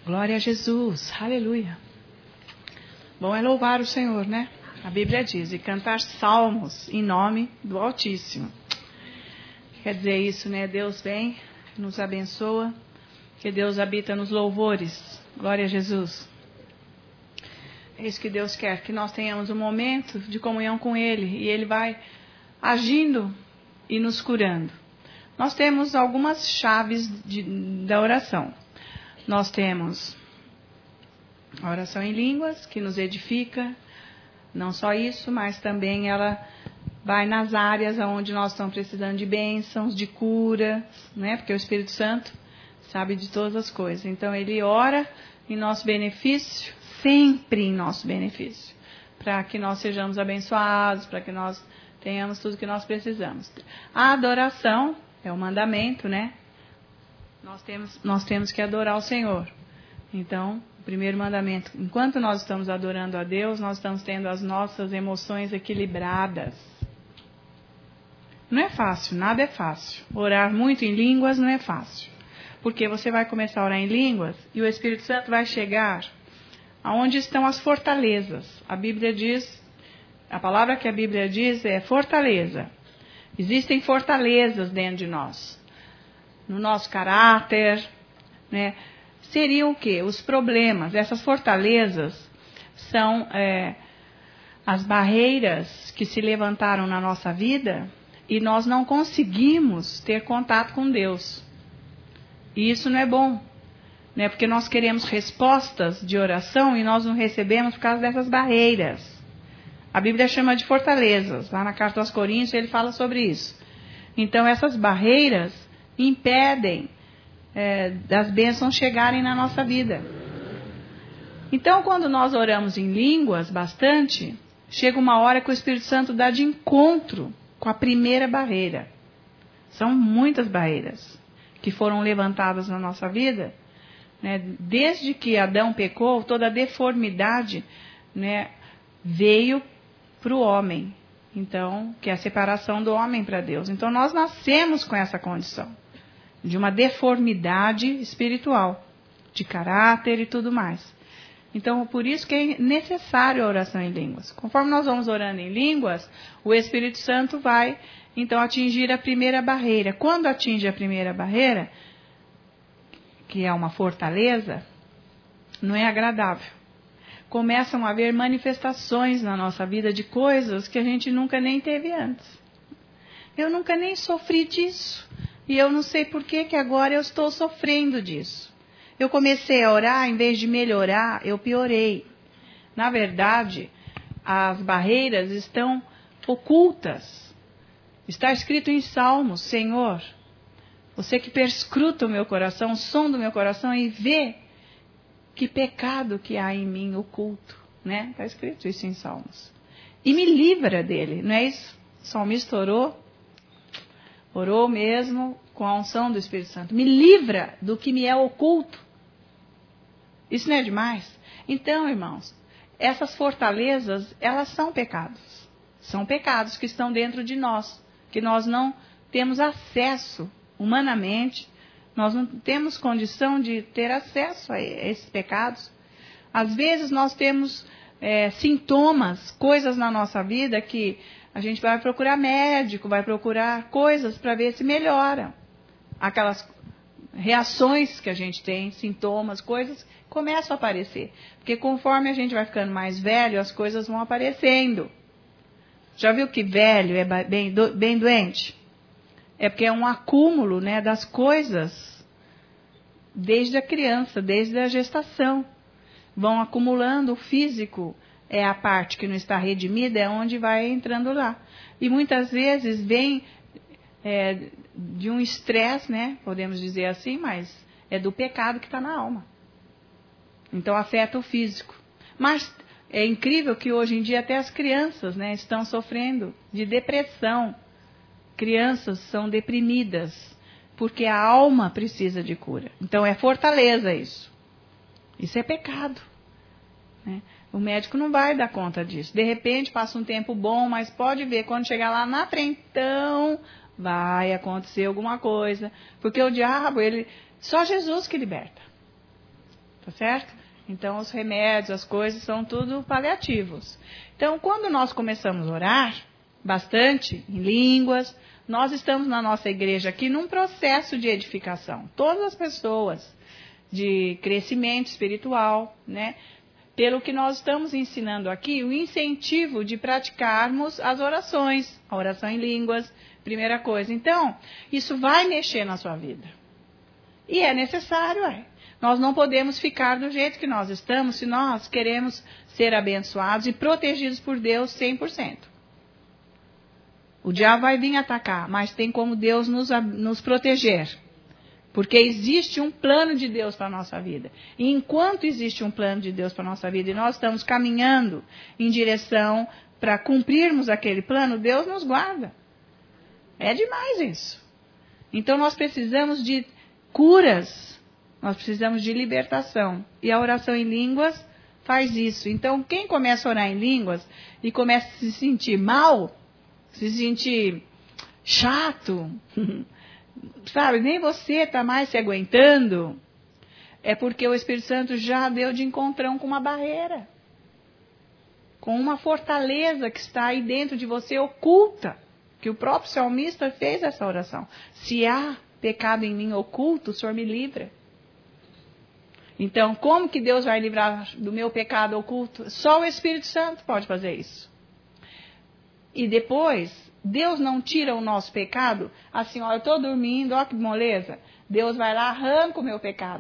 Glória a Jesus, aleluia. Bom é louvar o Senhor, né? A Bíblia diz, e cantar salmos em nome do Altíssimo. Quer dizer isso, né? Deus vem, nos abençoa, que Deus habita nos louvores. Glória a Jesus. É isso que Deus quer, que nós tenhamos um momento de comunhão com Ele, e Ele vai agindo e nos curando. Nós temos algumas chaves da oração. Nós temos a oração em línguas, que nos edifica. Não só isso, mas também ela vai nas áreas onde nós estamos precisando de bênçãos, de cura, né? Porque o Espírito Santo sabe de todas as coisas. Então, Ele ora em nosso benefício, sempre em nosso benefício, para que nós sejamos abençoados, para que nós tenhamos tudo que nós precisamos. A adoração é o mandamento, né? Nós temos que adorar o Senhor. Então, o primeiro mandamento, enquanto nós estamos adorando a Deus, nós estamos tendo as nossas emoções equilibradas. Não é fácil, nada é fácil. Orar muito em línguas não é fácil. Porque você vai começar a orar em línguas e o Espírito Santo vai chegar aonde estão as fortalezas. A Bíblia diz, a palavra que a Bíblia diz é fortaleza. Existem fortalezas dentro de nós. No nosso caráter, né? Seriam o quê? Os problemas. Essas fortalezas são as barreiras que se levantaram na nossa vida e nós não conseguimos ter contato com Deus. E isso não é bom, né? Porque nós queremos respostas de oração e nós não recebemos por causa dessas barreiras. A Bíblia chama de fortalezas. Lá na carta aos Coríntios ele fala sobre isso. Então essas barreiras impedem das bênçãos chegarem na nossa vida. Então, quando nós oramos em línguas bastante, chega uma hora que o Espírito Santo dá de encontro com a primeira barreira. São muitas barreiras que foram levantadas na nossa vida, né? Desde que Adão pecou, toda a deformidade, né, veio para o homem. Então, que é a separação do homem para Deus. Então, nós nascemos com essa condição de uma deformidade espiritual, de caráter e tudo mais. Então, por isso que é necessário a oração em línguas. Conforme nós vamos orando em línguas, o Espírito Santo vai, então, atingir a primeira barreira. Quando atinge a primeira barreira, que é uma fortaleza, não é agradável. Começam a haver manifestações na nossa vida de coisas que a gente nunca nem teve antes. Eu nunca nem sofri disso. E eu não sei por que agora eu estou sofrendo disso. Eu comecei a orar, em vez de melhorar, eu piorei. Na verdade, as barreiras estão ocultas. Está escrito em Salmos, Senhor, você que perscruta o meu coração, o som do meu coração e vê que pecado que há em mim oculto. Né? Está escrito isso em Salmos. E me livra dele, não é isso? O salmista orou mesmo com a unção do Espírito Santo. Me livra do que me é oculto. Isso não é demais? Então, irmãos, essas fortalezas, elas são pecados. São pecados que estão dentro de nós, que nós não temos acesso humanamente, nós não temos condição de ter acesso a esses pecados. Às vezes nós temos sintomas, coisas na nossa vida que a gente vai procurar médico, vai procurar coisas para ver se melhora. Aquelas reações que a gente tem, sintomas, coisas, começam a aparecer. Porque conforme a gente vai ficando mais velho, as coisas vão aparecendo. Já viu que velho é bem doente? É porque é um acúmulo, né, das coisas desde a criança, desde a gestação. Vão acumulando o físico. É a parte que não está redimida, é onde vai entrando lá. E muitas vezes vem de um estresse, né? Podemos dizer assim, mas é do pecado que está na alma. Então afeta o físico. Mas é incrível que hoje em dia até as crianças, né, estão sofrendo de depressão. Crianças são deprimidas, porque a alma precisa de cura. Então é fortaleza isso. Isso é pecado. Né? O médico não vai dar conta disso. De repente passa um tempo bom, mas pode ver, quando chegar lá na frente, então vai acontecer alguma coisa. Porque o diabo, só Jesus que liberta. tá certo? Então, os remédios, as coisas, são tudo paliativos. Então, quando nós começamos a orar, bastante, em línguas, nós estamos na nossa igreja aqui num processo de edificação. Todas as pessoas de crescimento espiritual, né? Pelo que nós estamos ensinando aqui, o incentivo de praticarmos as orações, a oração em línguas, primeira coisa. Então, isso vai mexer na sua vida. E é necessário, Nós não podemos ficar do jeito que nós estamos se nós queremos ser abençoados e protegidos por Deus 100%. O diabo vai vir atacar, mas tem como Deus nos proteger. Porque existe um plano de Deus para a nossa vida. E enquanto existe um plano de Deus para a nossa vida e nós estamos caminhando em direção para cumprirmos aquele plano, Deus nos guarda. É demais isso. Então nós precisamos de curas, nós precisamos de libertação. E a oração em línguas faz isso. Então quem começa a orar em línguas e começa a se sentir mal, se sentir chato, sabe, nem você está mais se aguentando, é porque o Espírito Santo já deu de encontrão com uma barreira, com uma fortaleza que está aí dentro de você oculta, que o próprio salmista fez essa oração. Se há pecado em mim oculto, o Senhor me livra. Então, como que Deus vai livrar do meu pecado oculto? Só o Espírito Santo pode fazer isso. E depois, Deus não tira o nosso pecado, assim, eu estou dormindo, ó que moleza. Deus vai lá, arranca o meu pecado.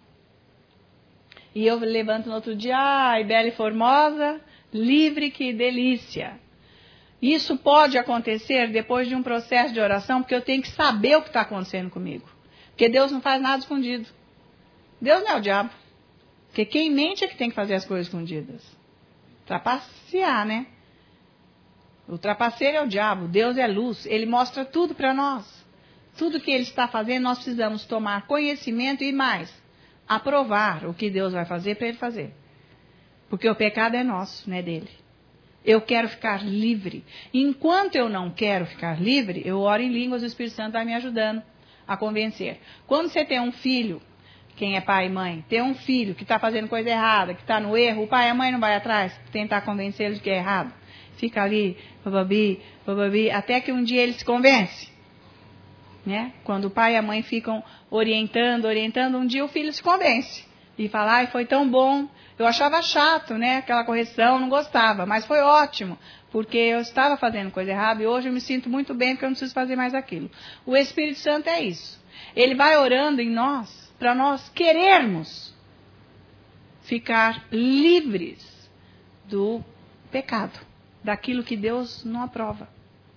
E eu levanto no outro dia, ai, bela e formosa, livre, que delícia. Isso pode acontecer depois de um processo de oração, porque eu tenho que saber o que está acontecendo comigo. Porque Deus não faz nada escondido. Deus não é o diabo. Porque quem mente é que tem que fazer as coisas escondidas. Trapacear, né? O trapaceiro é o diabo, Deus é luz, Ele mostra tudo para nós. Tudo que Ele está fazendo, nós precisamos tomar conhecimento e mais, aprovar o que Deus vai fazer para Ele fazer. Porque o pecado é nosso, não é dele. Eu quero ficar livre. Enquanto eu não quero ficar livre, eu oro em línguas, o Espírito Santo vai me ajudando a convencer. Quando você tem um filho, quem é pai e mãe, tem um filho que está fazendo coisa errada, que está no erro, o pai e a mãe não vai atrás tentar convencê-lo de que é errado. Fica ali, bababi, até que um dia ele se convence. Né? Quando o pai e a mãe ficam orientando, um dia o filho se convence. E fala, ai, foi tão bom. Eu achava chato, né? Aquela correção, não gostava, mas foi ótimo. Porque eu estava fazendo coisa errada e hoje eu me sinto muito bem porque eu não preciso fazer mais aquilo. O Espírito Santo é isso. Ele vai orando em nós, para nós querermos ficar livres do pecado. Daquilo que Deus não aprova.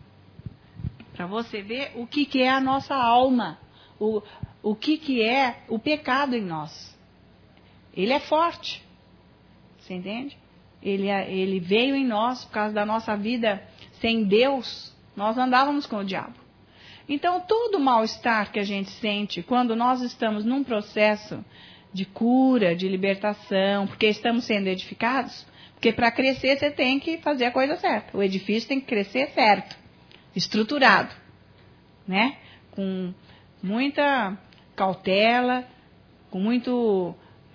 Para você ver o que é a nossa alma. O que é o pecado em nós. Ele é forte. Você entende? Ele veio em nós por causa da nossa vida sem Deus. Nós andávamos com o diabo. Então, todo mal-estar que a gente sente quando nós estamos num processo de cura, de libertação, porque estamos sendo edificados. Porque para crescer você tem que fazer a coisa certa. O edifício tem que crescer certo, estruturado, né? Com muita cautela, com muito,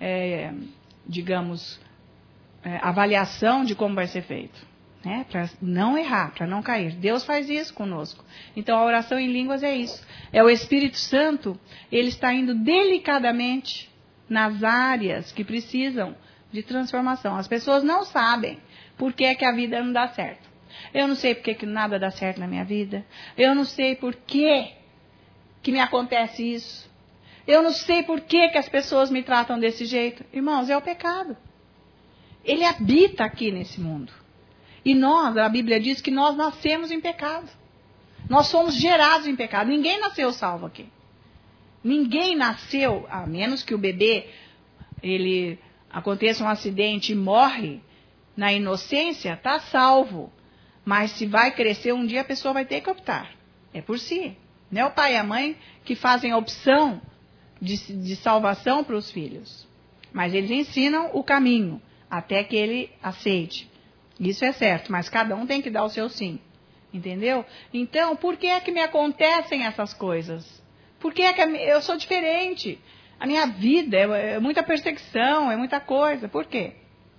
avaliação de como vai ser feito, né? Para não errar, para não cair. Deus faz isso conosco. Então a oração em línguas é isso. É o Espírito Santo, ele está indo delicadamente nas áreas que precisam de transformação. As pessoas não sabem por que é que a vida não dá certo. Eu não sei por que nada dá certo na minha vida. Eu não sei por que me acontece isso. Eu não sei por que as pessoas me tratam desse jeito. Irmãos, é o pecado. Ele habita aqui nesse mundo. E nós, a Bíblia diz que nós nascemos em pecado. Nós somos gerados em pecado. Ninguém nasceu salvo aqui. Ninguém nasceu, a menos que o bebê, ele aconteça um acidente e morre na inocência, está salvo. Mas se vai crescer um dia, a pessoa vai ter que optar. É por si. Não é o pai e a mãe que fazem a opção de salvação para os filhos. Mas eles ensinam o caminho, até que ele aceite. Isso é certo, mas cada um tem que dar o seu sim. Entendeu? Então, por que é que me acontecem essas coisas? Por que é que eu sou diferente? A minha vida é muita perseguição, é muita coisa. Por quê?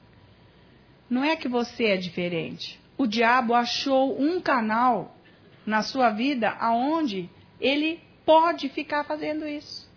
Não é que você é diferente. O diabo achou um canal na sua vida aonde ele pode ficar fazendo isso.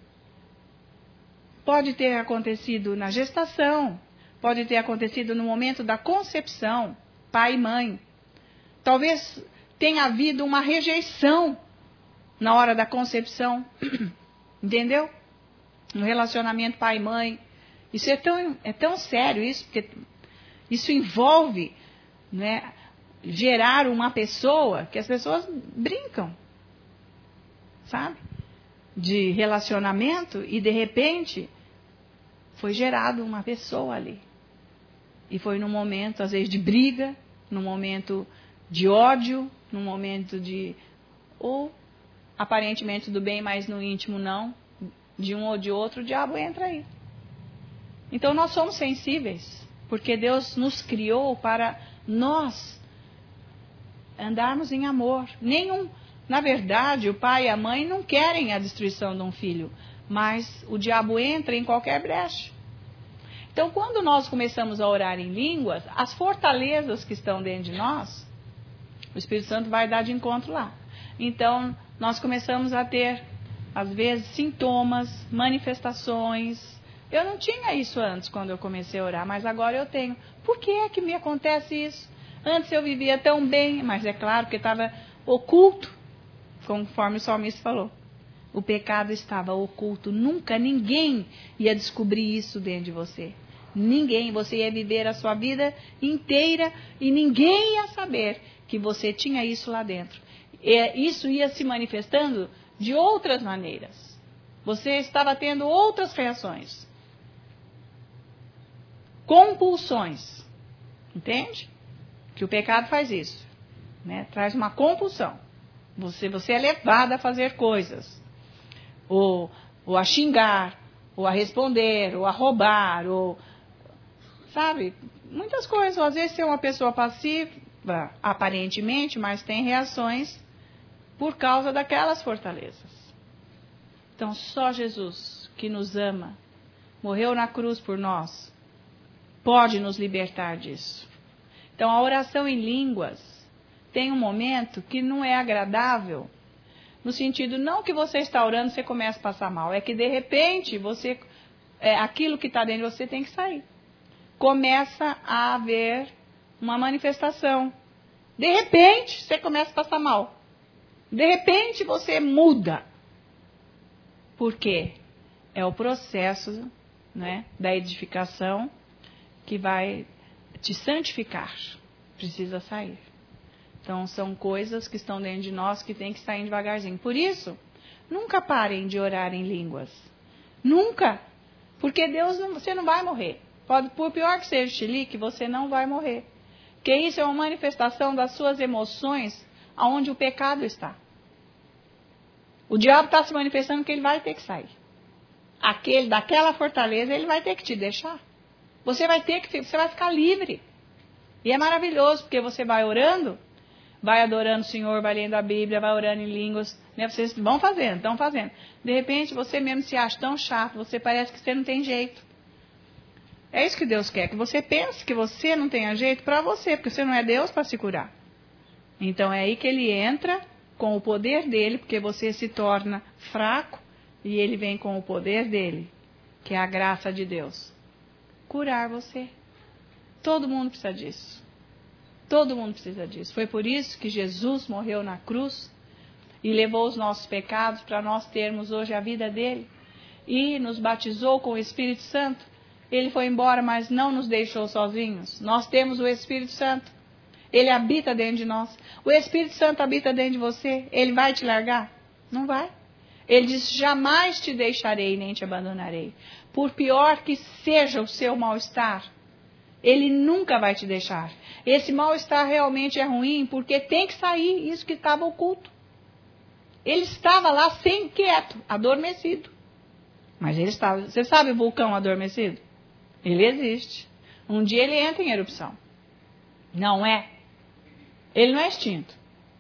Pode ter acontecido na gestação, pode ter acontecido no momento da concepção, pai e mãe. Talvez tenha havido uma rejeição na hora da concepção, entendeu? No relacionamento pai e mãe. Isso é tão sério isso, porque isso envolve, né, gerar uma pessoa que as pessoas brincam, sabe? De relacionamento e de repente foi gerado uma pessoa ali. E foi num momento, às vezes, de briga, num momento de ódio, num momento de... ou aparentemente do bem, mas no íntimo não. De um ou de outro, o diabo entra aí. Então nós somos sensíveis, porque Deus nos criou para nós andarmos em amor. Na verdade, o pai e a mãe não querem a destruição de um filho, mas o diabo entra em qualquer brecha. Então, quando nós começamos a orar em línguas, as fortalezas que estão dentro de nós, o Espírito Santo vai dar de encontro lá. Então, nós começamos a ter, às vezes, sintomas, manifestações. Eu não tinha isso antes, quando eu comecei a orar, mas agora eu tenho. Por que é que me acontece isso? Antes eu vivia tão bem, mas é claro que estava oculto, conforme o salmista falou. O pecado estava oculto. Nunca ninguém ia descobrir isso dentro de você. Ninguém. Você ia viver a sua vida inteira e ninguém ia saber que você tinha isso lá dentro. Isso ia se manifestando de outras maneiras. Você estava tendo outras reações. Compulsões. Entende? Que o pecado faz isso. Né? Traz uma compulsão. Você é levado a fazer coisas. Ou a xingar, ou a responder, ou a roubar, ou... Sabe? Muitas coisas. Ou às vezes você é uma pessoa passiva, aparentemente, mas tem reações por causa daquelas fortalezas. Então, só Jesus, que nos ama, morreu na cruz por nós, pode nos libertar disso. Então, a oração em línguas tem um momento que não é agradável, no sentido, não que você está orando, você começa a passar mal. É que, de repente, aquilo que está dentro de você tem que sair. Começa a haver uma manifestação. De repente, você começa a passar mal. De repente, você muda. Por quê? É o processo, né, da edificação que vai te santificar. Precisa sair. Então, são coisas que estão dentro de nós que tem que sair devagarzinho. Por isso, nunca parem de orar em línguas. Nunca. Porque você não vai morrer. Por pior que seja o chilique, você não vai morrer. Porque isso é uma manifestação das suas emoções aonde o pecado está. O diabo está se manifestando que ele vai ter que sair. Daquela fortaleza, ele vai ter que te deixar. Você vai ficar livre. E é maravilhoso, porque você vai orando, vai adorando o Senhor, vai lendo a Bíblia, vai orando em línguas, né? Vocês estão fazendo. De repente, você mesmo se acha tão chato, você parece que você não tem jeito. É isso que Deus quer, que você pense que você não tenha jeito para você, porque você não é Deus para se curar. Então, é aí que ele entra com o poder dele, porque você se torna fraco, e ele vem com o poder dele, que é a graça de Deus. Curar você. Todo mundo precisa disso. Todo mundo precisa disso. Foi por isso que Jesus morreu na cruz e levou os nossos pecados para nós termos hoje a vida dele. E nos batizou com o Espírito Santo. Ele foi embora, mas não nos deixou sozinhos. Nós temos o Espírito Santo. Ele habita dentro de nós. O Espírito Santo habita dentro de você. Ele vai te largar? Não vai. Ele diz, jamais te deixarei nem te abandonarei. Por pior que seja o seu mal-estar, ele nunca vai te deixar. Esse mal-estar realmente é ruim, porque tem que sair isso que estava oculto. Ele estava lá sem quieto, adormecido. Mas ele estava. Você sabe o vulcão adormecido? Ele existe. Um dia ele entra em erupção. Não é? Ele não é extinto.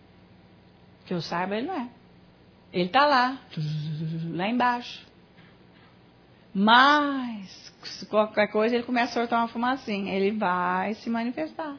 Que eu saiba, ele não é. Ele está lá embaixo. Mas, qualquer coisa, ele começa a soltar uma fumacinha. Ele vai se manifestar.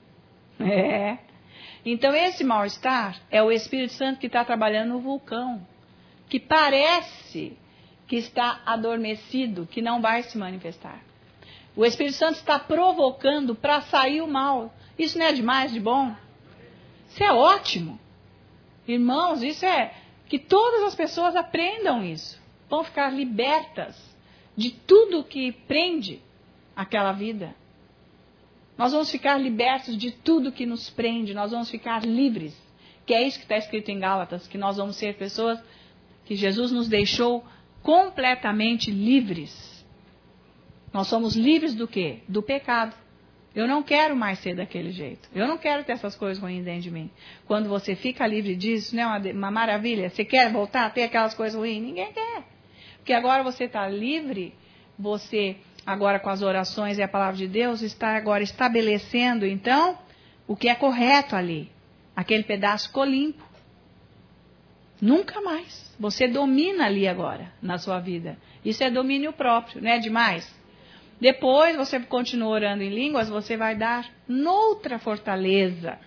Então, esse mal-estar é o Espírito Santo que está trabalhando no vulcão. Que parece que está adormecido, que não vai se manifestar. O Espírito Santo está provocando para sair o mal. Isso não é demais de bom? Isso é ótimo. Irmãos, isso é que todas as pessoas aprendam isso. Vão ficar libertas de tudo que prende aquela vida. Nós vamos ficar libertos de tudo que nos prende. Nós vamos ficar livres. Que é isso que está escrito em Gálatas, que nós vamos ser pessoas que Jesus nos deixou completamente livres. Nós somos livres do quê? Do pecado. Eu não quero mais ser daquele jeito. Eu não quero ter essas coisas ruins dentro de mim. Quando você fica livre disso, não é uma maravilha? Você quer voltar a ter aquelas coisas ruins? Ninguém quer. Porque agora você está livre, você, agora com as orações e a palavra de Deus, está agora estabelecendo, então, o que é correto ali. Aquele pedaço ficou limpo. Nunca mais. Você domina ali agora, na sua vida. Isso é domínio próprio, não é demais? Depois você continua orando em línguas, você vai dar noutra fortaleza.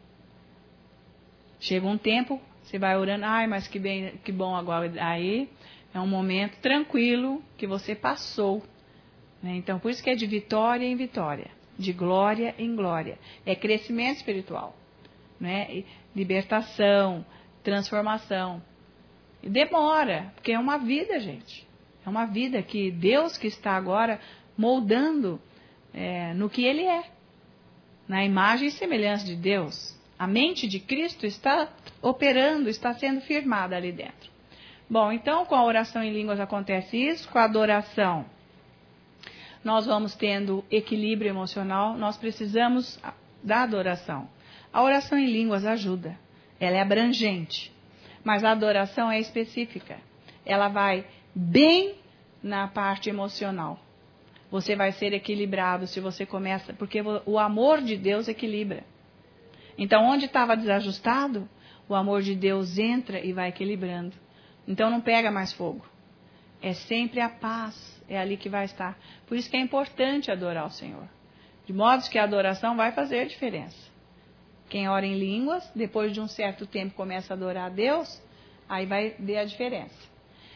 Chega um tempo, você vai orando, ai, mas que bom agora. Aí é um momento tranquilo que você passou. Né? Então, por isso que é de vitória em vitória, de glória em glória. É crescimento espiritual, né? Libertação, transformação. E demora, porque é uma vida, gente. É uma vida que Deus que está agora moldando no que Ele é. Na imagem e semelhança de Deus. A mente de Cristo está operando, está sendo firmada ali dentro. Bom, então com a oração em línguas acontece isso. Com a adoração, nós vamos tendo equilíbrio emocional. Nós precisamos da adoração. A oração em línguas ajuda. Ela é abrangente. Mas a adoração é específica. Ela vai bem na parte emocional. Você vai ser equilibrado se você começa... Porque o amor de Deus equilibra. Então, onde estava desajustado, o amor de Deus entra e vai equilibrando. Então, não pega mais fogo. É sempre a paz. É ali que vai estar. Por isso que é importante adorar o Senhor. De modo que a adoração vai fazer diferença. Quem ora em línguas, depois de um certo tempo começa a adorar a Deus, aí vai ver a diferença.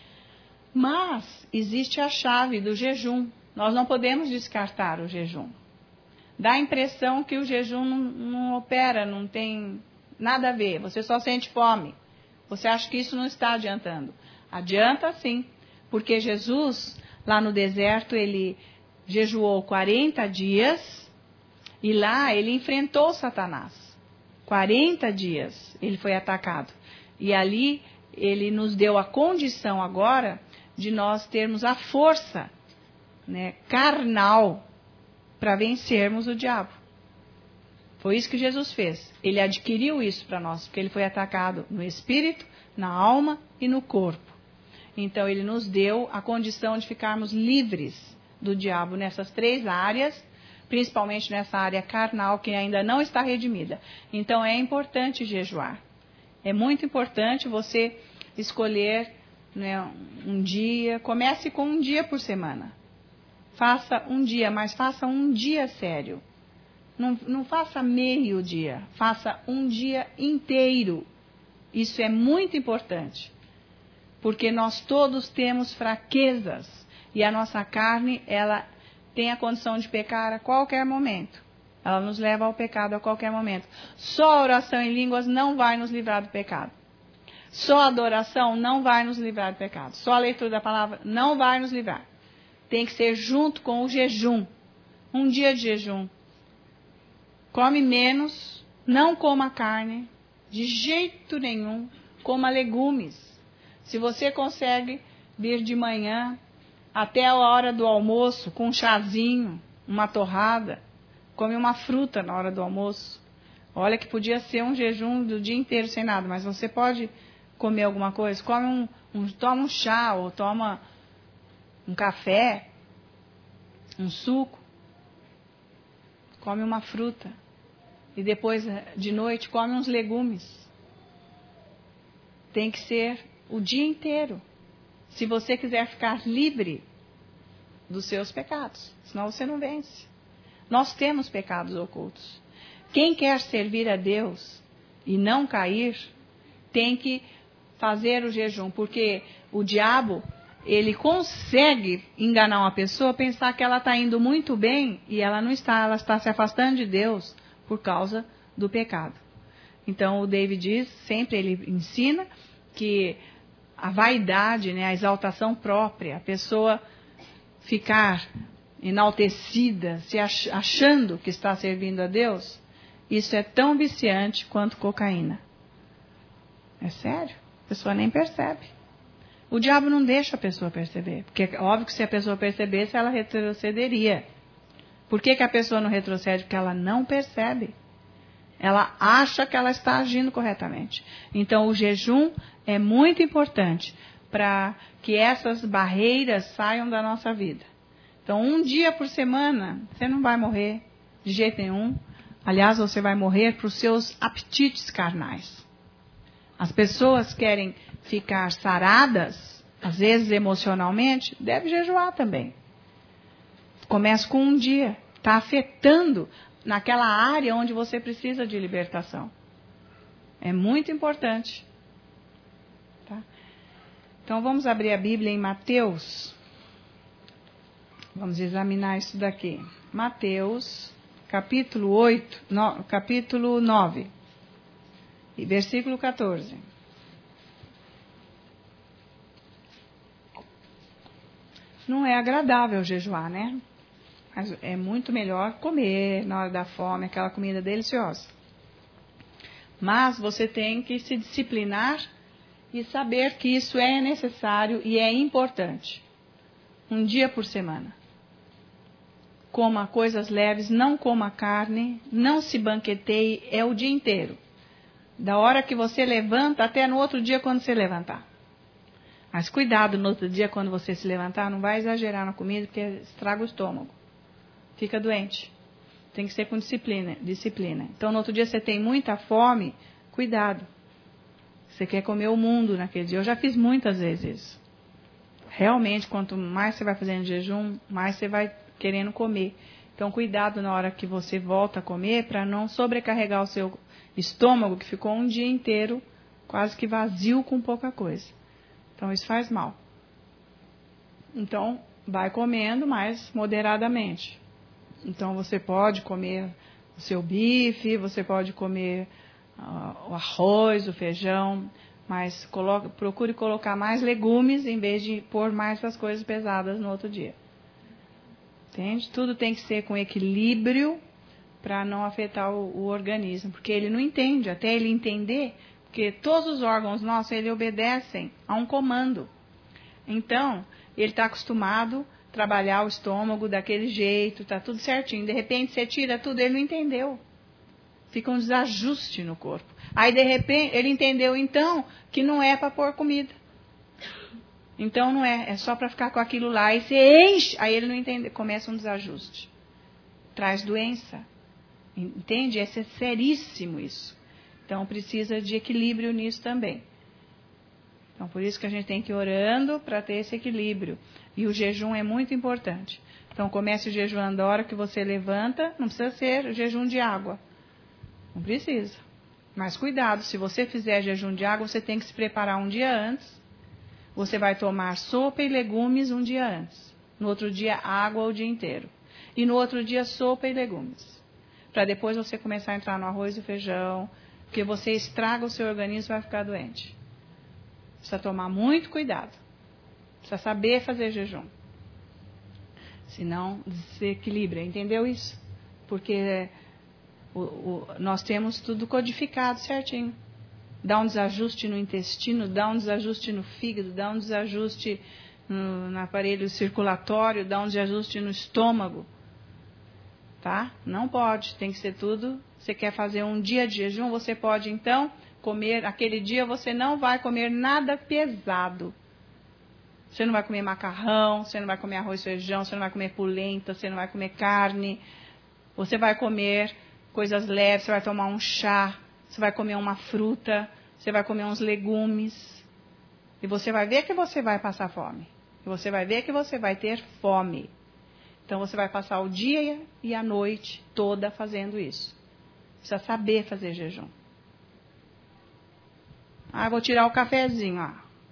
Mas existe a chave do jejum. Nós não podemos descartar o jejum. Dá a impressão que o jejum não opera, não tem nada a ver. Você só sente fome. Você acha que isso não está adiantando. Adianta sim, porque Jesus, lá no deserto, ele jejuou 40 dias e lá ele enfrentou Satanás. 40 dias ele foi atacado. E ali ele nos deu a condição agora de nós termos a força, né, carnal para vencermos o diabo. Foi isso que Jesus fez. Ele adquiriu isso para nós, porque ele foi atacado no espírito, na alma e no corpo. Então ele nos deu a condição de ficarmos livres do diabo nessas 3 áreas, principalmente nessa área carnal que ainda não está redimida. Então é importante jejuar. É muito importante você escolher, né, um dia. Comece com um dia por semana. Faça um dia, mas faça um dia sério. Não faça meio dia, faça um dia inteiro. Isso é muito importante. Porque nós todos temos fraquezas. E a nossa carne, ela tem a condição de pecar a qualquer momento. Ela nos leva ao pecado a qualquer momento. Só a oração em línguas não vai nos livrar do pecado. Só a adoração não vai nos livrar do pecado. Só a leitura da palavra não vai nos livrar. Tem que ser junto com o jejum. Um dia de jejum. Come menos, não coma carne, de jeito nenhum, coma legumes. Se você consegue vir de manhã até a hora do almoço com um chazinho, uma torrada, come uma fruta na hora do almoço. Olha que podia ser um jejum do dia inteiro sem nada, mas você pode comer alguma coisa. Toma um chá ou toma um café, um suco. Come uma fruta. E depois, de noite, come uns legumes. Tem que ser o dia inteiro. Se você quiser ficar livre dos seus pecados, senão você não vence. Nós temos pecados ocultos. Quem quer servir a Deus e não cair, tem que fazer o jejum, porque o diabo, ele consegue enganar uma pessoa, pensar que ela está indo muito bem e ela não está, ela está se afastando de Deus por causa do pecado. Então o David diz, sempre ele ensina que a vaidade, né, a exaltação própria, a pessoa ficar enaltecida, se achando que está servindo a Deus, isso é tão viciante quanto cocaína. É sério, a pessoa nem percebe. O diabo não deixa a pessoa perceber, porque é óbvio que se a pessoa percebesse, ela retrocederia. Por que a pessoa não retrocede? Porque ela não percebe. Ela acha que ela está agindo corretamente. Então o jejum é muito importante para que essas barreiras saiam da nossa vida. Então, um dia por semana, você não vai morrer de jeito nenhum. Aliás, você vai morrer para os seus apetites carnais. As pessoas querem ficar saradas, às vezes emocionalmente, deve jejuar também. Começa com um dia. Está afetando naquela área onde você precisa de libertação. É muito importante. Tá? Então, vamos abrir a Bíblia em Mateus. Vamos examinar isso daqui. Mateus, capítulo 9, e versículo 14. Não é agradável jejuar, né? Mas é muito melhor comer na hora da fome, aquela comida deliciosa. Mas você tem que se disciplinar e saber que isso é necessário e é importante. Um dia por semana. Coma coisas leves, não coma carne, não se banqueteie, é o dia inteiro. Da hora que você levanta até no outro dia quando você levantar. Mas cuidado no outro dia quando você se levantar, não vai exagerar na comida porque estraga o estômago. Fica doente. Tem que ser com disciplina. Então no outro dia você tem muita fome, cuidado. Você quer comer o mundo naquele dia. Eu já fiz muitas vezes isso. Realmente, quanto mais você vai fazendo jejum, mais você vai querendo comer. Então, cuidado na hora que você volta a comer para não sobrecarregar o seu estômago, que ficou um dia inteiro quase que vazio com pouca coisa. Então, isso faz mal. Então, vai comendo, mas moderadamente. Então, você pode comer o seu bife, você pode comer o arroz, o feijão, mas procure colocar mais legumes em vez de pôr mais essas coisas pesadas no outro dia. Entende? Tudo tem que ser com equilíbrio para não afetar o organismo, porque ele não entende, até ele entender, porque todos os órgãos nossos, ele obedecem a um comando. Então, ele está acostumado a trabalhar o estômago daquele jeito, está tudo certinho. De repente, você tira tudo, ele não entendeu. Fica um desajuste no corpo. Aí, de repente, ele entendeu, então, que não é para pôr comida. Então, não é. É só para ficar com aquilo lá. E você enche. Aí, ele não entende. Começa um desajuste. Traz doença. Entende? É seríssimo isso. Então, precisa de equilíbrio nisso também. Então, por isso que a gente tem que ir orando para ter esse equilíbrio. E o jejum é muito importante. Então, comece jejuando a hora que você levanta. Não precisa ser jejum de água. Não precisa. Mas cuidado, se você fizer jejum de água, você tem que se preparar um dia antes. Você vai tomar sopa e legumes um dia antes. No outro dia, água o dia inteiro. E no outro dia, sopa e legumes. Para depois você começar a entrar no arroz e feijão. Porque você estraga o seu organismo e vai ficar doente. Precisa tomar muito cuidado. Precisa saber fazer jejum. Senão, desequilibra. Entendeu isso? Porque nós temos tudo codificado certinho. Dá um desajuste no intestino, dá um desajuste no fígado, dá um desajuste no aparelho circulatório, dá um desajuste no estômago. Tá? Não pode, tem que ser tudo. Você quer fazer um dia de jejum, você pode então comer, aquele dia você não vai comer nada pesado. Você não vai comer macarrão, você não vai comer arroz e feijão, você não vai comer polenta, você não vai comer carne. Você vai comer coisas leves, você vai tomar um chá, você vai comer uma fruta, você vai comer uns legumes. E você vai ver que você vai passar fome. E você vai ver que você vai ter fome. Então você vai passar o dia e a noite toda fazendo isso. Precisa saber fazer jejum. Vou tirar o cafezinho.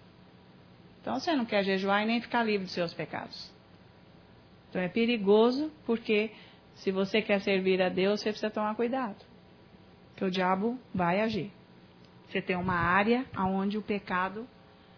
Então você não quer jejuar e nem ficar livre dos seus pecados. Então é perigoso, porque se você quer servir a Deus, você precisa tomar cuidado. Porque o diabo vai agir. Você tem uma área onde o pecado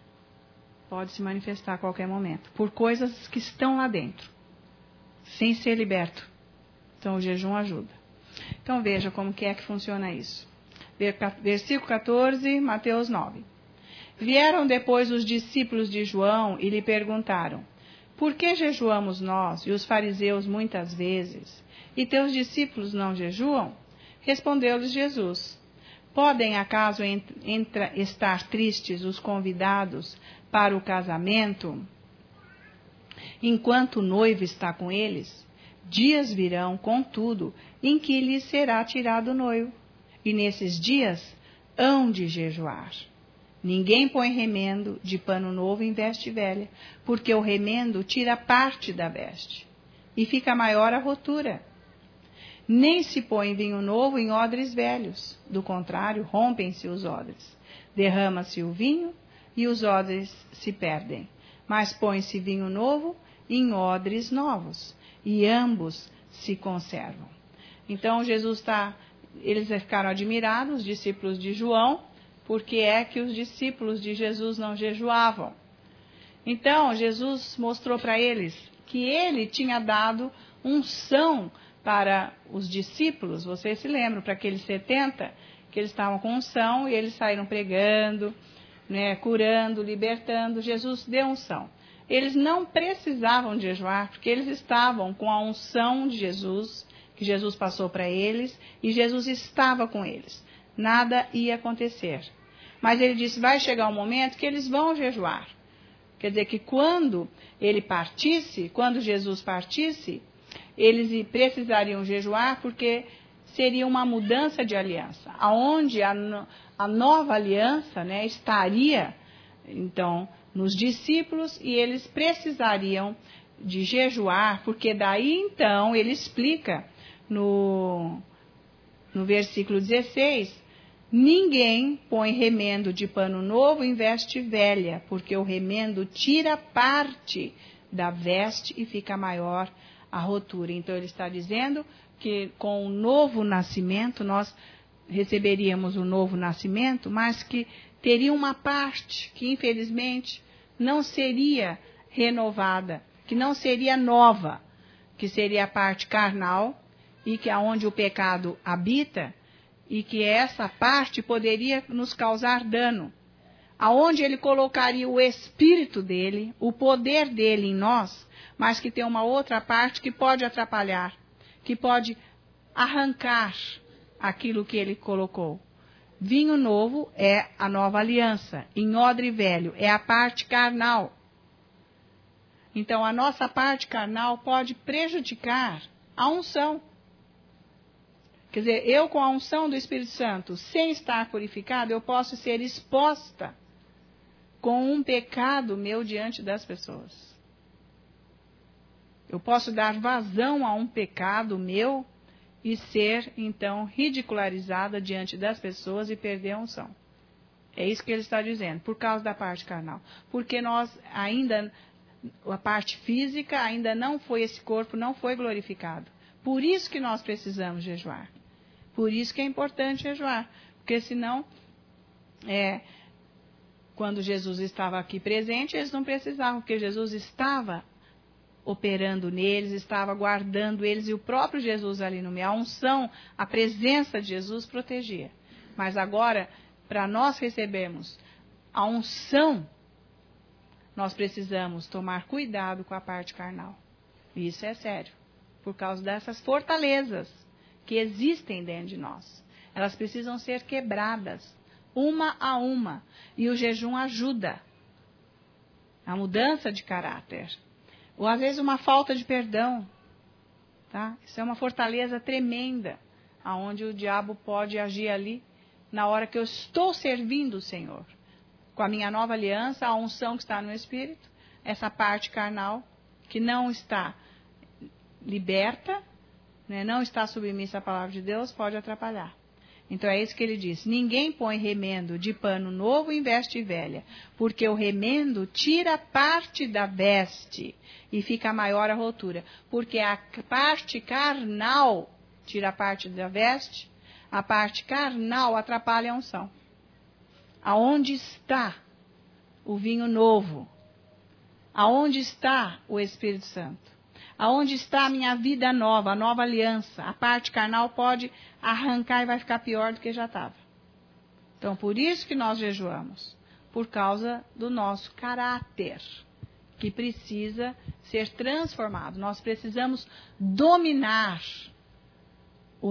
pode se manifestar a qualquer momento. Por coisas que estão lá dentro. Sem ser liberto. Então o jejum ajuda. Então veja como que funciona isso. Versículo 14, Mateus 9. Vieram depois os discípulos de João e lhe perguntaram: por que jejuamos nós e os fariseus muitas vezes, e teus discípulos não jejuam? Respondeu-lhes Jesus: podem acaso estar tristes os convidados para o casamento, enquanto o noivo está com eles? Dias virão, contudo, em que lhes será tirado o noivo, e nesses dias hão de jejuar. Ninguém põe remendo de pano novo em veste velha, porque o remendo tira parte da veste, e fica maior a rotura. Nem se põe vinho novo em odres velhos, do contrário, rompem-se os odres. Derrama-se o vinho, e os odres se perdem. Mas põe-se vinho novo em odres novos, e ambos se conservam. Então eles ficaram admirados, os discípulos de João, porque é que os discípulos de Jesus não jejuavam. Então, Jesus mostrou para eles que ele tinha dado unção para os discípulos. Vocês se lembram, para aqueles 70, que eles estavam com unção e eles saíram pregando, curando, libertando. Jesus deu unção. Eles não precisavam jejuar, porque eles estavam com a unção de Jesus, que Jesus passou para eles, e Jesus estava com eles. Nada ia acontecer. Mas ele disse, vai chegar um momento que eles vão jejuar. Quer dizer que quando Jesus partisse, eles precisariam jejuar, porque seria uma mudança de aliança. Onde a nova aliança estaria, então, nos discípulos, e eles precisariam de jejuar, porque daí então ele explica no versículo 16, ninguém põe remendo de pano novo em veste velha, porque o remendo tira parte da veste e fica maior a rotura. Então ele está dizendo que com o novo nascimento, nós receberíamos o novo nascimento, mas que teria uma parte que infelizmente não seria renovada, que não seria nova, que seria a parte carnal, e que é onde o pecado habita, e que essa parte poderia nos causar dano. Aonde ele colocaria o espírito dele, o poder dele em nós, mas que tem uma outra parte que pode atrapalhar, que pode arrancar aquilo que ele colocou. Vinho novo é a nova aliança, em odre velho é a parte carnal. Então a nossa parte carnal pode prejudicar a unção. Quer dizer, eu com a unção do Espírito Santo, sem estar purificado, eu posso ser exposta com um pecado meu diante das pessoas. Eu posso dar vazão a um pecado meu e ser, então, ridicularizada diante das pessoas e perder a unção. É isso que ele está dizendo, por causa da parte carnal. Porque nós ainda, a parte física ainda não foi, esse corpo não foi glorificado. Por isso que nós precisamos jejuar. Por isso que é importante jejuar. Porque senão, quando Jesus estava aqui presente, eles não precisavam, porque Jesus estava operando neles, estava guardando eles, e o próprio Jesus ali no meio. A unção, a presença de Jesus protegia. Mas agora, para nós recebermos a unção, nós precisamos tomar cuidado com a parte carnal. E isso é sério, por causa dessas fortalezas que existem dentro de nós. Elas precisam ser quebradas, uma a uma. E o jejum ajuda a mudança de caráter. Ou às vezes uma falta de perdão. Tá? Isso é uma fortaleza tremenda, aonde o diabo pode agir ali, na hora que eu estou servindo o Senhor. Com a minha nova aliança, a unção que está no Espírito, essa parte carnal, que não está liberta, né, não está submissa à palavra de Deus, pode atrapalhar. Então é isso que ele diz. Ninguém põe remendo de pano novo em veste velha, porque o remendo tira parte da veste e fica maior a rotura. Porque a parte carnal tira parte da veste, a parte carnal atrapalha a unção. Aonde está o vinho novo? Aonde está o Espírito Santo? Aonde está a minha vida nova, a nova aliança? A parte carnal pode arrancar e vai ficar pior do que já estava. Então, por isso que nós jejuamos. Por causa do nosso caráter, que precisa ser transformado. Nós precisamos dominar os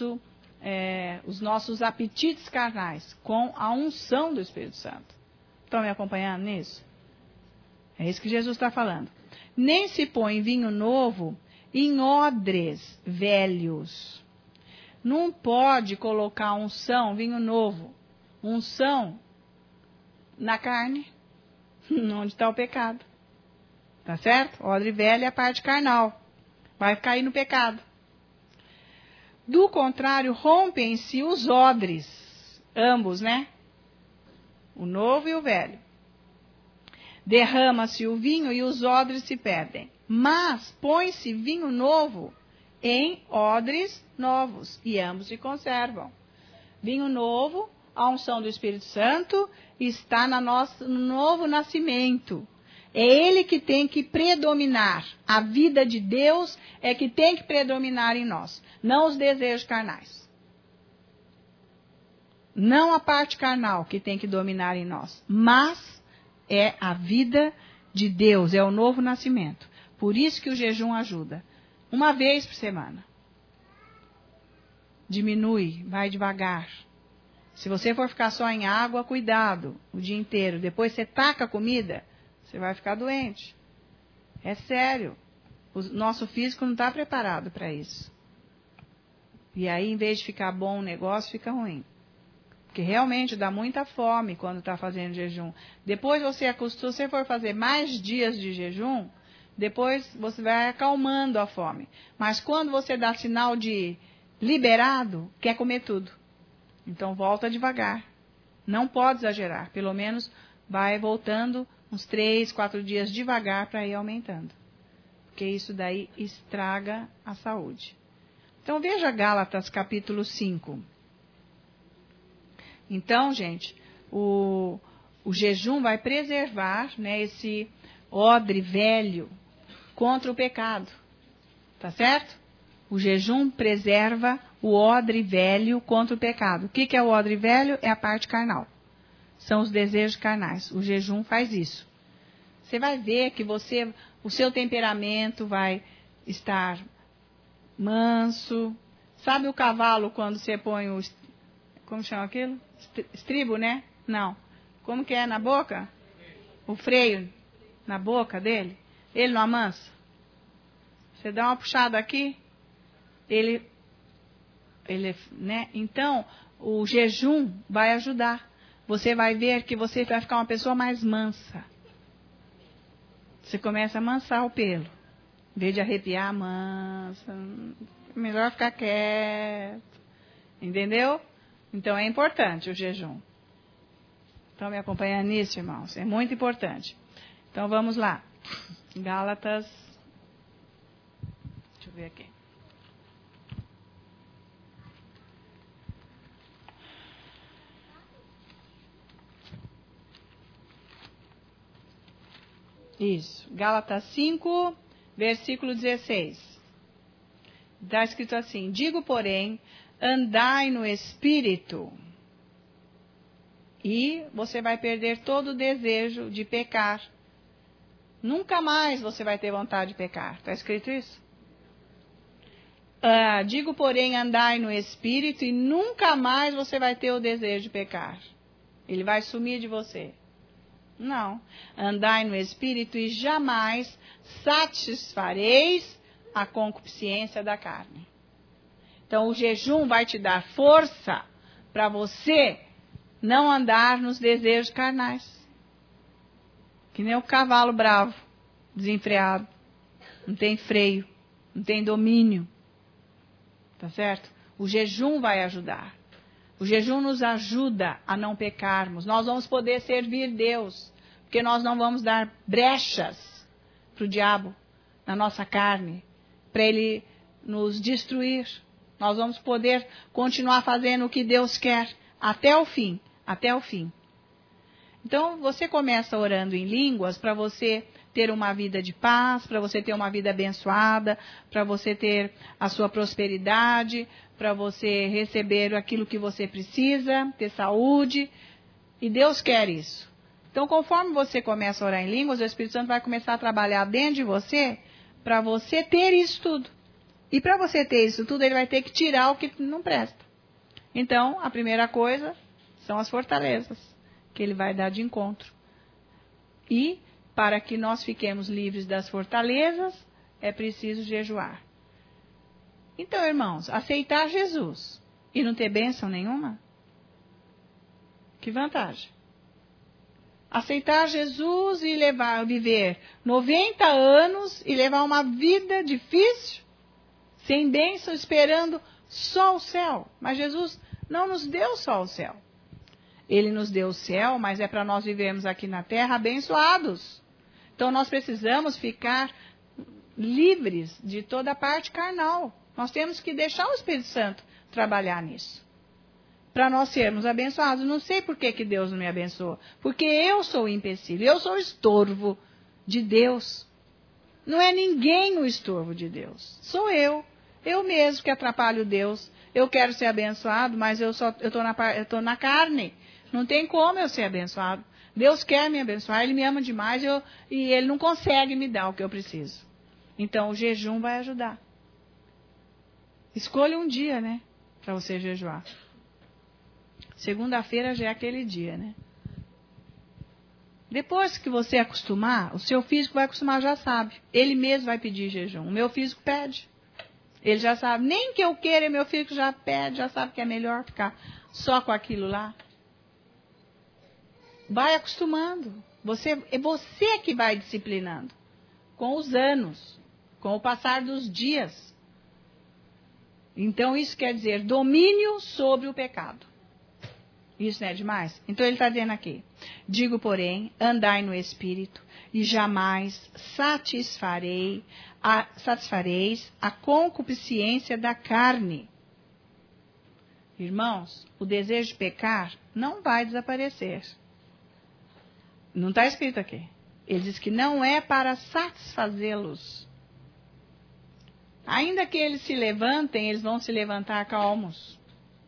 nossos apetites carnais com a unção do Espírito Santo. Estão me acompanhando nisso? É isso que Jesus está falando. Nem se põe vinho novo em odres velhos. Não pode colocar unção, vinho novo, unção na carne, onde está o pecado. Tá certo? Odre velho é a parte carnal. Vai cair no pecado. Do contrário, rompem-se os odres, ambos, né? O novo e o velho. Derrama-se o vinho e os odres se perdem. Mas põe-se vinho novo em odres novos e ambos se conservam. Vinho novo, a unção do Espírito Santo, está no novo nascimento. É ele que tem que predominar. A vida de Deus é que tem que predominar em nós, não os desejos carnais. Não a parte carnal que tem que dominar em nós, mas é a vida de Deus, é o novo nascimento. Por isso que o jejum ajuda. Uma vez por semana. Diminui, vai devagar. Se você for ficar só em água, cuidado o dia inteiro. Depois você taca a comida, você vai ficar doente. É sério. O nosso físico não está preparado para isso. E aí, em vez de ficar bom o negócio, fica ruim. Porque realmente dá muita fome quando está fazendo jejum. Depois você acostuma, se você for fazer mais dias de jejum, depois você vai acalmando a fome. Mas quando você dá sinal de liberado, quer comer tudo. Então volta devagar. Não pode exagerar. Pelo menos vai voltando uns 3, 4 dias devagar para ir aumentando. Porque isso daí estraga a saúde. Então veja Gálatas capítulo 5. Então, gente, o jejum vai preservar, né, esse odre velho contra o pecado. Tá certo? O jejum preserva o odre velho contra o pecado. O que é o odre velho? É a parte carnal. São os desejos carnais. O jejum faz isso. Você vai ver que o seu temperamento vai estar manso. Sabe o cavalo quando você põe o... Como chama aquilo? Estribo, né? Não. Como que é na boca? O freio na boca dele. Ele não amansa. Você dá uma puxada aqui, ele, né? Então, o jejum vai ajudar. Você vai ver que você vai ficar uma pessoa mais mansa. Você começa a amansar o pelo. Em vez de arrepiar, mansa. Melhor ficar quieto. Entendeu? Então é importante o jejum. Estão me acompanhando nisso, irmãos? É muito importante. Então vamos lá. Gálatas. Deixa eu ver aqui. Isso. Gálatas 5, versículo 16. Está escrito assim: digo, porém, andai no Espírito, e você vai perder todo o desejo de pecar. Nunca mais você vai ter vontade de pecar. Está escrito isso? Digo, porém, andai no Espírito, e nunca mais você vai ter o desejo de pecar. Ele vai sumir de você. Não. Andai no Espírito e jamais satisfareis a concupiscência da carne. Então, o jejum vai te dar força para você não andar nos desejos carnais. Que nem o cavalo bravo, desenfreado, não tem freio, não tem domínio. Tá certo? O jejum vai ajudar. O jejum nos ajuda a não pecarmos. Nós vamos poder servir Deus, porque nós não vamos dar brechas para o diabo na nossa carne, para ele nos destruir. Nós vamos poder continuar fazendo o que Deus quer até o fim, até o fim. Então, você começa orando em línguas para você ter uma vida de paz, para você ter uma vida abençoada, para você ter a sua prosperidade, para você receber aquilo que você precisa, ter saúde. E Deus quer isso. Então, conforme você começa a orar em línguas, o Espírito Santo vai começar a trabalhar dentro de você para você ter isso tudo. E para você ter isso tudo, ele vai ter que tirar o que não presta. Então, a primeira coisa são as fortalezas que ele vai dar de encontro. E, para que nós fiquemos livres das fortalezas, é preciso jejuar. Então, irmãos, aceitar Jesus e não ter bênção nenhuma? Que vantagem. Aceitar Jesus e viver 90 anos e levar uma vida difícil, sem bênção, esperando só o céu. Mas Jesus não nos deu só o céu. Ele nos deu o céu, mas é para nós vivermos aqui na terra abençoados. Então nós precisamos ficar livres de toda a parte carnal. Nós temos que deixar o Espírito Santo trabalhar nisso. Para nós sermos abençoados. Não sei por que Deus não me abençoa. Porque eu sou o empecilho, eu sou o estorvo de Deus. Não é ninguém o estorvo de Deus. Sou eu. Eu mesmo que atrapalho Deus. Eu quero ser abençoado, mas eu estou na carne. Não tem como eu ser abençoado. Deus quer me abençoar, Ele me ama demais e Ele não consegue me dar o que eu preciso. Então o jejum vai ajudar. Escolha um dia, né? Para você jejuar. Segunda-feira já é aquele dia, né? Depois que você acostumar, o seu físico vai acostumar, já sabe. Ele mesmo vai pedir jejum. O meu físico pede. Ele já sabe. Nem que eu queira, meu físico já pede, já sabe que é melhor ficar só com aquilo lá. Vai acostumando. É você que vai disciplinando. Com os anos. Com o passar dos dias. Então isso quer dizer domínio sobre o pecado. Isso não é demais? Então ele está dizendo aqui. Digo, porém, andai no Espírito e jamais satisfareis a concupiscência da carne. Irmãos, o desejo de pecar não vai desaparecer. Não está escrito aqui. Ele diz que não é para satisfazê-los. Ainda que eles se levantem, eles vão se levantar calmos,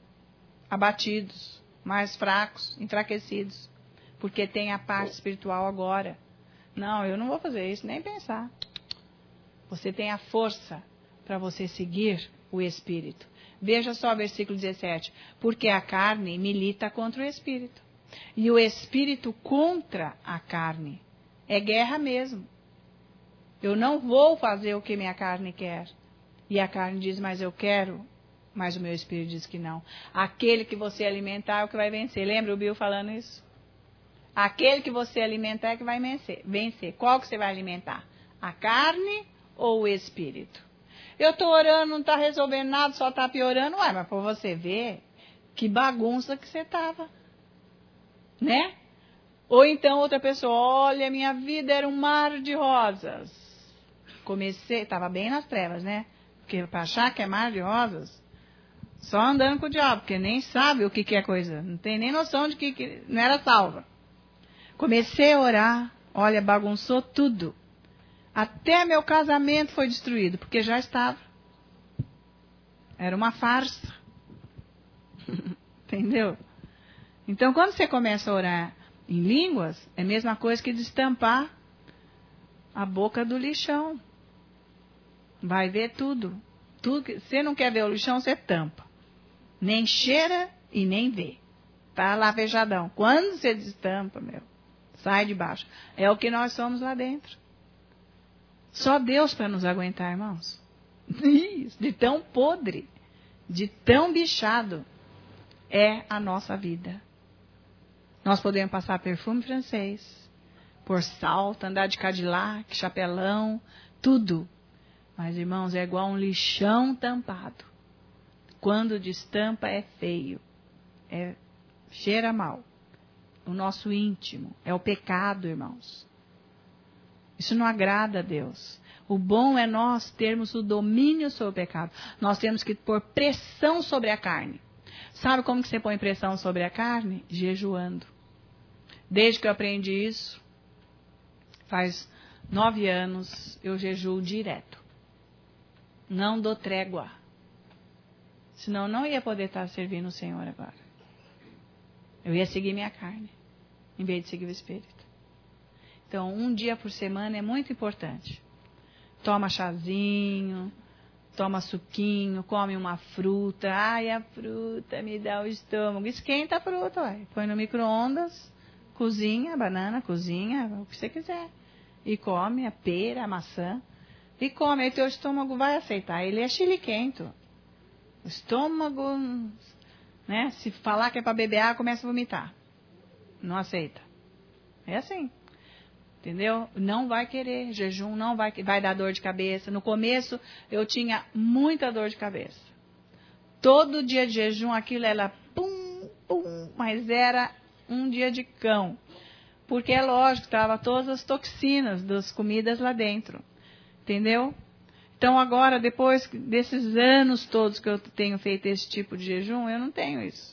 abatidos, mais fracos, enfraquecidos, porque tem a parte espiritual agora. Não, eu não vou fazer isso, nem pensar. Você tem a força para você seguir o Espírito. Veja só o versículo 17. Porque a carne milita contra o Espírito. E o Espírito contra a carne. É guerra mesmo. Eu não vou fazer o que minha carne quer. E a carne diz, mas eu quero. Mas o meu Espírito diz que não. Aquele que você alimentar é o que vai vencer. Lembra o Bill falando isso? Aquele que você alimentar é que vai vencer. Qual que você vai alimentar? A carne ou o Espírito? Eu estou orando, não está resolvendo nada, só está piorando. Ué, mas para você ver que bagunça que você estava. Né? Ou então outra pessoa, olha, minha vida era um mar de rosas. Estava bem nas trevas, né? Porque para achar que é mar de rosas, só andando com o diabo, porque nem sabe o que é coisa. Não tem nem noção de que não era salva. Comecei a orar, olha, bagunçou tudo. Até meu casamento foi destruído, porque já estava. Era uma farsa. Entendeu? Então, quando você começa a orar em línguas, é a mesma coisa que destampar a boca do lixão. Vai ver tudo. Você não quer ver o lixão, você tampa. Nem cheira e nem vê. Tá lá fechadão. Quando você destampa, sai de baixo. É o que nós somos lá dentro. Só Deus para nos aguentar, irmãos. Isso, de tão podre, de tão bichado é a nossa vida. Nós podemos passar perfume francês, pôr salto, andar de Cadillac, chapelão, tudo. Mas, irmãos, é igual um lixão tampado. Quando destampa é feio. Cheira mal. O nosso íntimo. É o pecado, irmãos. Isso não agrada a Deus. O bom é nós termos o domínio sobre o pecado. Nós temos que pôr pressão sobre a carne. Sabe como que você põe pressão sobre a carne? Jejuando. Desde que eu aprendi isso, faz 9 anos, eu jejuo direto. Não dou trégua. Senão eu não ia poder estar servindo o Senhor agora. Eu ia seguir minha carne, em vez de seguir o Espírito. Então, 1 dia por semana é muito importante. Toma chazinho, toma suquinho, come uma fruta. Ai, a fruta me dá o estômago. Esquenta a fruta, ué. Põe no micro-ondas, cozinha a banana, cozinha o que você quiser. E come a pera, a maçã. E come, aí teu estômago vai aceitar. Ele é chiliquento. O estômago, né? Se falar que é para beber água, começa a vomitar. Não aceita. É assim. Entendeu? Não vai querer. Jejum não vai dar dor de cabeça. No começo, eu tinha muita dor de cabeça. Todo dia de jejum, aquilo era pum, pum. Mas era um dia de cão. Porque é lógico, estava todas as toxinas das comidas lá dentro. Entendeu? Então agora, depois desses anos todos que eu tenho feito esse tipo de jejum, eu não tenho isso.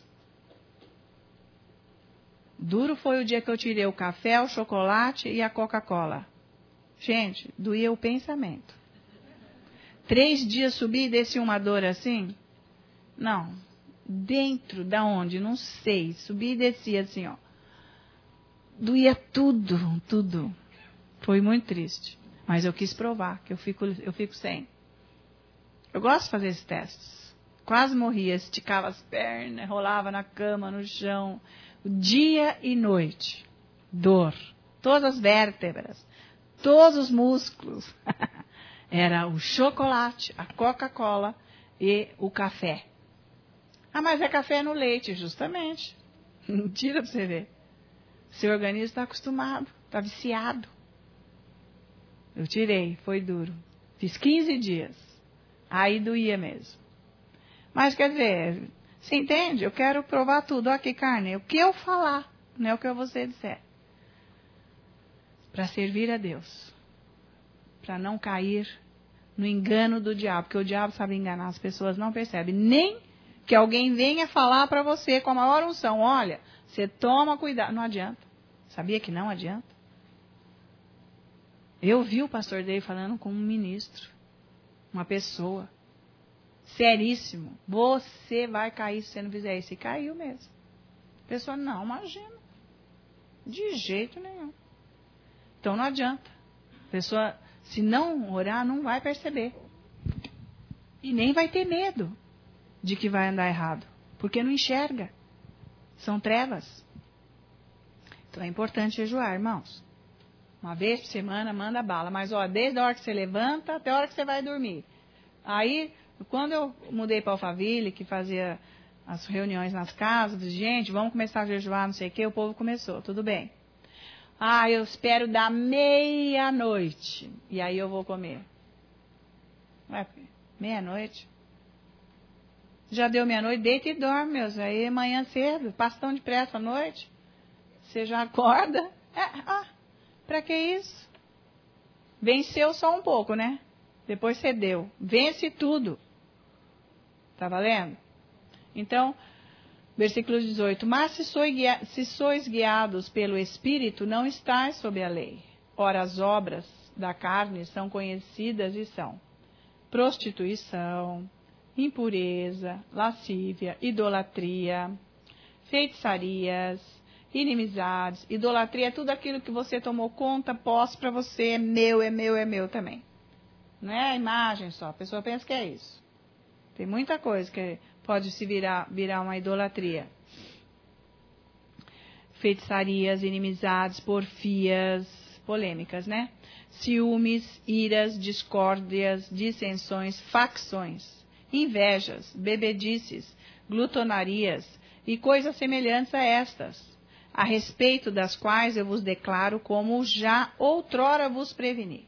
Duro foi o dia que eu tirei o café, o chocolate e a Coca-Cola. Gente, doía o pensamento. 3 dias subi e desci uma dor assim? Não. Dentro da onde? Não sei. Subi e desci assim, ó. Doía tudo, tudo. Foi muito triste. Mas eu quis provar, que eu fico sem. Eu gosto de fazer esses testes. Quase morria, esticava as pernas, rolava na cama, no chão. Dia e noite. Dor. Todas as vértebras. Todos os músculos. Era o chocolate, a Coca-Cola e o café. Ah, mas é café no leite, justamente. Tira pra você ver. Seu organismo está acostumado, está viciado. Eu tirei, foi duro. Fiz 15 dias. Aí doía mesmo. Mas quer dizer, você entende? Eu quero provar tudo. Olha aqui, carne. O que eu falar, não é o que você disser. Para servir a Deus. Para não cair no engano do diabo. Porque o diabo sabe enganar, as pessoas não percebem. Nem que alguém venha falar para você com a maior unção. Olha, você toma cuidado. Não adianta. Sabia que não adianta? Eu vi o pastor Dave falando com um ministro, uma pessoa, seríssimo. Você vai cair se você não fizer isso. E caiu mesmo. A pessoa, não, imagina. De jeito nenhum. Então não adianta. A pessoa, se não orar, não vai perceber. E nem vai ter medo de que vai andar errado. Porque não enxerga. São trevas. Então é importante jejuar, irmãos. 1 vez por semana, manda bala. Mas, ó, desde a hora que você levanta até a hora que você vai dormir. Aí, quando eu mudei para Alphaville, que fazia as reuniões nas casas, disse, gente, vamos começar a jejuar, não sei o quê, o povo começou, tudo bem. Ah, eu espero dar 12:00. E aí eu vou comer. Ué, 12:00? Já deu 12:00, deita e dorme, meus. Aí amanhã cedo, passa tão depressa à noite. Você já acorda. Pra que isso? Venceu só um pouco, né? Depois cedeu. Vence tudo. Tá valendo? Então, versículo 18. Mas se sois guiados pelo Espírito, não estáis sob a lei. Ora, as obras da carne são conhecidas e são prostituição, impureza, lascívia, idolatria, feitiçarias, inimizades, idolatria, tudo aquilo que você tomou conta, posse para você, é meu também. Não é a imagem só, a pessoa pensa que é isso. Tem muita coisa que pode se virar uma idolatria. Feitiçarias, inimizades, porfias, polêmicas, né? Ciúmes, iras, discórdias, dissensões, facções, invejas, bebedices, glutonarias e coisas semelhantes a estas, a respeito das quais eu vos declaro como já outrora vos preveni,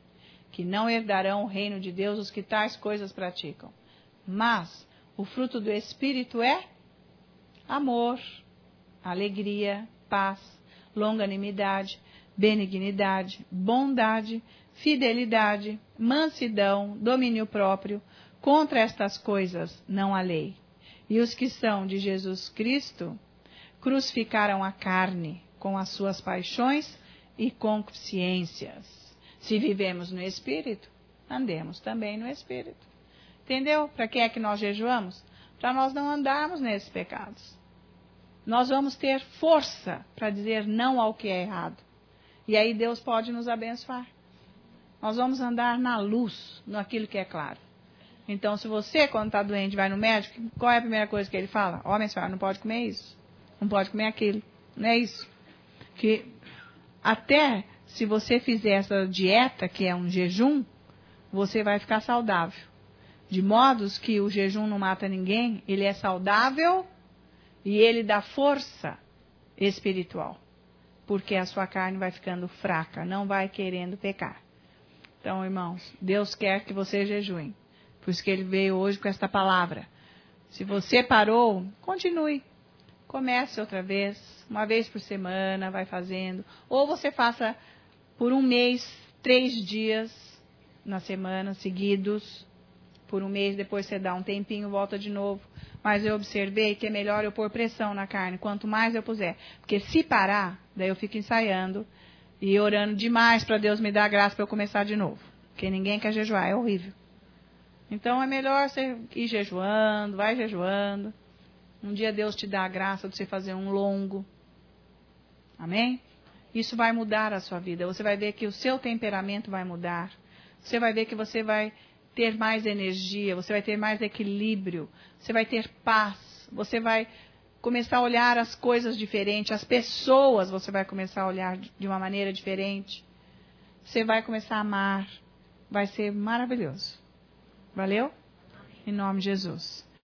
que não herdarão o reino de Deus os que tais coisas praticam. Mas o fruto do Espírito é amor, alegria, paz, longanimidade, benignidade, bondade, fidelidade, mansidão, domínio próprio. Contra estas coisas não há lei. E os que são de Jesus Cristo crucificaram a carne com as suas paixões e concupiscências. Se vivemos no Espírito, andemos também no Espírito. Entendeu? Para que é que nós jejuamos? Para nós não andarmos nesses pecados. Nós vamos ter força para dizer não ao que é errado. E aí Deus pode nos abençoar. Nós vamos andar na luz, naquilo que é claro. Então, se você, quando está doente, vai no médico, qual é a primeira coisa que ele fala? Ó, minha senhora, não pode comer isso. Não pode comer aquilo. Não é isso. Que até se você fizer essa dieta, que é um jejum, você vai ficar saudável. De modos que o jejum não mata ninguém, ele é saudável e ele dá força espiritual. Porque a sua carne vai ficando fraca, não vai querendo pecar. Então, irmãos, Deus quer que você jejue. Por isso que ele veio hoje com esta palavra. Se você parou, continue. Comece outra vez, uma vez por semana, vai fazendo. Ou você faça por um mês, 3 dias na semana, seguidos. Por um mês, depois você dá um tempinho, volta de novo. Mas eu observei que é melhor eu pôr pressão na carne, quanto mais eu puser. Porque se parar, daí eu fico ensaiando e orando demais para Deus me dar graça para eu começar de novo. Porque ninguém quer jejuar, é horrível. Então é melhor você ir jejuando, vai jejuando. Um dia Deus te dá a graça de você fazer um longo. Amém? Isso vai mudar a sua vida. Você vai ver que o seu temperamento vai mudar. Você vai ver que você vai ter mais energia, você vai ter mais equilíbrio, você vai ter paz, você vai começar a olhar as coisas diferentes, as pessoas você vai começar a olhar de uma maneira diferente. Você vai começar a amar. Vai ser maravilhoso. Valeu? Em nome de Jesus.